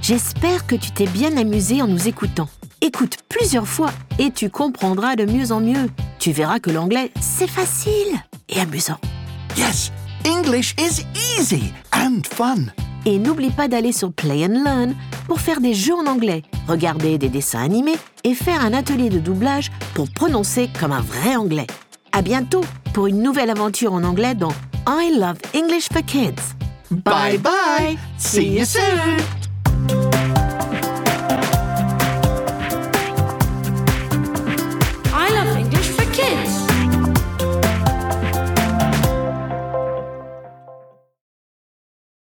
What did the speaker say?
J'espère que tu t'es bien amusé en nous écoutant. Écoute plusieurs fois et tu comprendras de mieux en mieux. Tu verras que l'anglais, c'est facile et amusant. Yes, English is easy and fun. Et n'oublie pas d'aller sur Play and Learn pour faire des jeux en anglais, regarder des dessins animés et faire un atelier de doublage pour prononcer comme un vrai anglais. À bientôt pour une nouvelle aventure en anglais dans I Love English for Kids. Bye bye. See you soon.